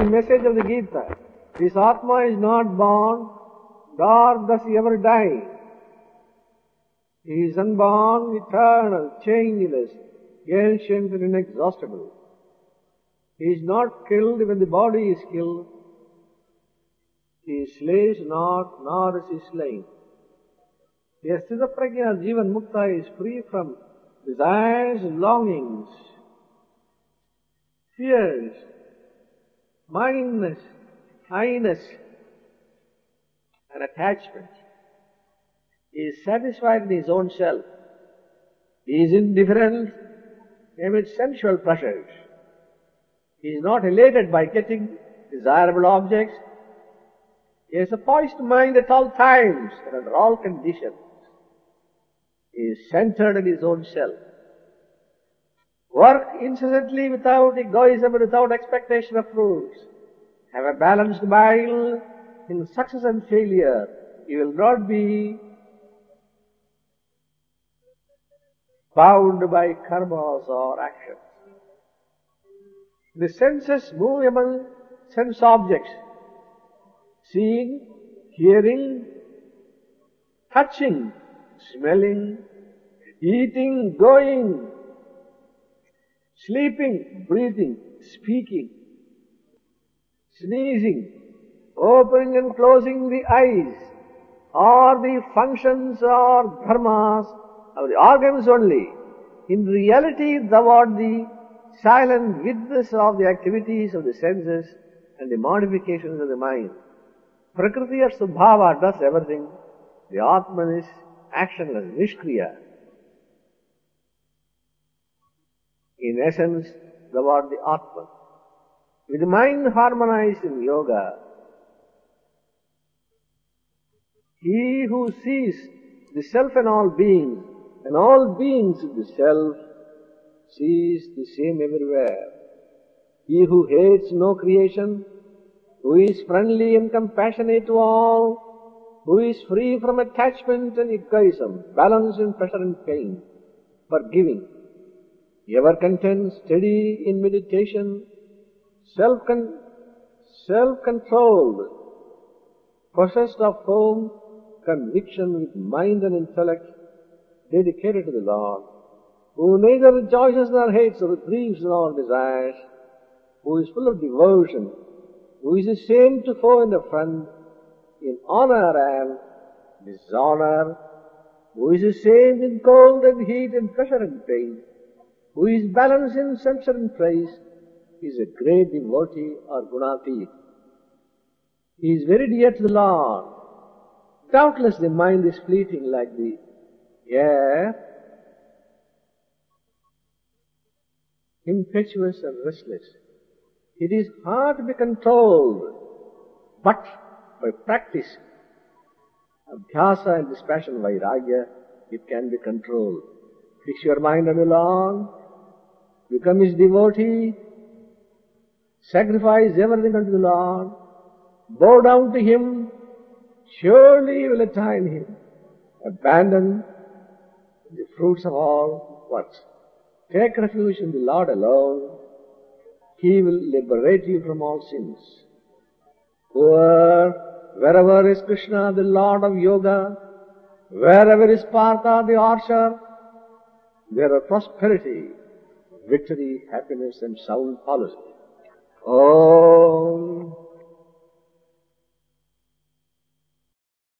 main message of the Gita. This Atma is not born, nor does he ever die. He is unborn, eternal, changeless, ancient and inexhaustible. He is not killed when the body is killed. He slays not, nor is he slain. The Sthita Prajna Jivan Mukta is free from desires, longings, fears, mindness, I-ness, and attachment. He is satisfied in his own self. He is indifferent amid sensual pleasures. He is not elated by getting desirable objects. He has a poised mind at all times and under all conditions. He is centered in his own self. Work incessantly without egoism and without expectation of fruits. Have a balanced mind in success and failure. You will not be bound by karmas or actions. The senses move among sense objects. Seeing, hearing, touching, smelling, eating, going, sleeping, breathing, speaking, sneezing, opening and closing the eyes, are the functions or dharmas of the organs only. In reality, thou art the silent witness of the activities of the senses and the modifications of the mind. Prakriti or Subhava does everything. The Atman is actionless, Nishkriya. In essence, thou art the Atman. With the mind harmonized in yoga, he who sees the self in all beings, and all beings in the self, sees the same everywhere. He who hates no creation, who is friendly and compassionate to all, who is free from attachment and egoism, balanced in pleasure and pain, forgiving, ever content, steady in meditation, self-controlled, possessed of firm conviction with mind and intellect, dedicated to the Lord, who neither rejoices nor hates or grieves nor desires, who is full of devotion, who is the same to foe and the friend, in honor and dishonor, who is the same in cold and heat and pleasure and pain, who is balanced in censure and praise, is a great devotee or gunati. He is very dear to the Lord. Doubtless the mind is fleeting like the air, impetuous and restless. It is hard to be controlled, but by practice, abhyasa and dispassion, vairagya, it can be controlled. Fix your mind on the Lord, become His devotee, sacrifice everything unto the Lord, bow down to Him, surely you will attain Him. Abandon the fruits of all works. Take refuge in the Lord alone. He will liberate you from all sins. Wherever is Krishna, the Lord of Yoga, wherever is Partha, the archer, there are prosperity, victory, happiness and sound policy. Om